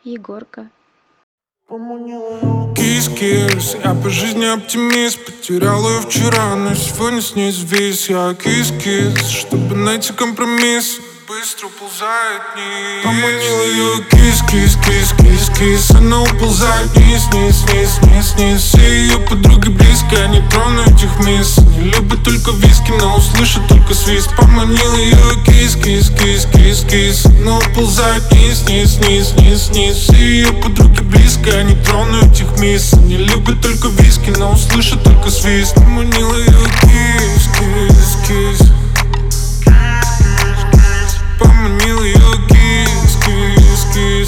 Егорка. Кис-кис, я по жизни оптимист. Потерял ее вчера, но сегодня с ней завис. Я кис-кис, чтобы найти компромисс. Быстро уползает вниз. Поманил ее кис-кис-кис-кис-кис. Она уползает вниз, вниз, вниз, вниз, вниз. Все ее подруги близко, не трону этих мисс. Не любит только виски, но услышит только свист. Поманил ее кис-кис-кис-кис-кис. Она уползает вниз, вниз, вниз, вниз, вниз. Все ее подруги близко, не трону этих мисс. Не любит только виски, но услышит только свист. Поманил ее кис-кис-кис. Поманил ее кис-кис-кис.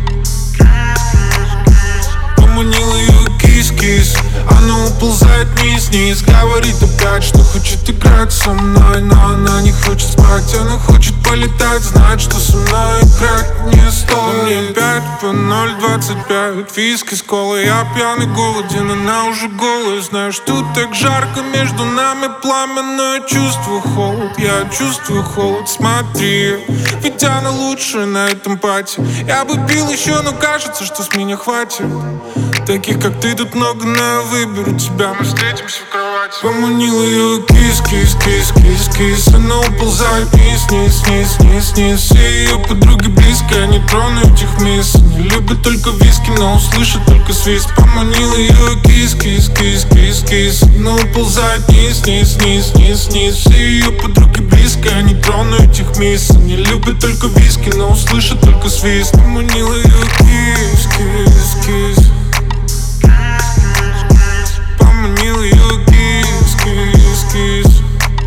Поманил ее кис-кис. Она уползает вниз-вниз. Говорит опять, что хочет играть со мной, но она не хочет спать. Она хочет полетать, знает, что со мной играть не стоит. Мне 5 по 0,25. Виски с колой, я пьяный, голоден. Она уже голая. Знаю, что так жарко, между нами пламя, но я чувствую холод. Я чувствую холод, смотри. Ведь она лучшая на этом пати. Я бы пил еще, но кажется, что с меня хватит. Таких, как ты, тут много, но я выберу тебя. Мы встретимся в кровати. Поманил ее кис-кис-кис-кис-кис. Она уползает вниз, вниз, вниз, вниз, вниз. Все ее подруги близко, не трону этих мисс. Не любит только виски, но услышит только свист. Поманил ее кис-кис-кис-кис-кис. Она уползает вниз, вниз, вниз, вниз, вниз. Все ее подруги близко, не трону этих мисс. Не любит только виски, но услышит только свист. Поманил ее кис-кис-кис. Поманил ее кис-кис-кис.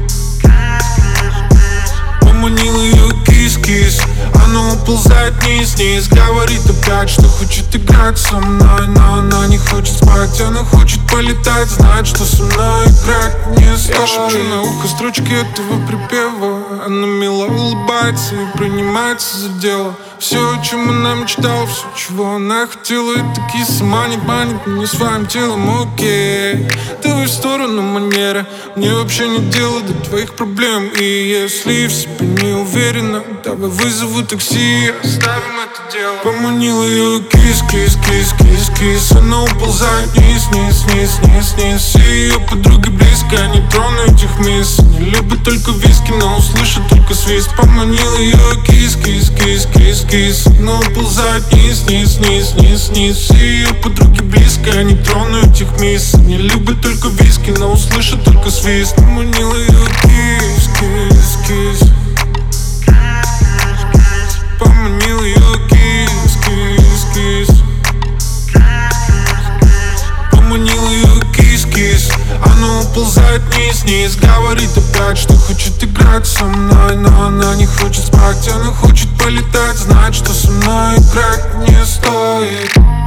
Поманил ее кис-кис. Она уползает вниз-вниз. Говорит опять, что хочет играть со мной, но она не хочет спать. Она хочет полетать, знает, что со мной играть не стоит. Я шепчу на ухо строчки этого припева. Она мило улыбается и принимается за дело. Все, о чем она мечтала, все, чего она хотела, это киса манит меня своим телом, окей. Давай в сторону манеры, мне вообще не дело до твоих проблем. И если в себе не уверена, давай вызову такси, оставим это дело. Поманил ее кис-кис-кис-кис-кис. Она уползает вниз, вниз, вниз, вниз, вниз. Все ее подруги близко, не трону этих мисс. Не любит только виски, но услышит только свист. Поманил ее кис-кис-кис-кис-кис. Она уползает вниз, вниз, вниз, вниз, вниз. Все ее подруги близко, не трону этих мисс. Не любит только виски, но услышит только свист. Поманил ее кис-кис-кис. Поманил ее кис-кис-кис. Поманил ее кис-кис. Она уползает вниз-вниз. Говорит опять, что хочет играть со мной, но она не хочет спать. Она хочет полетать, знает, что со мной играть не стоит.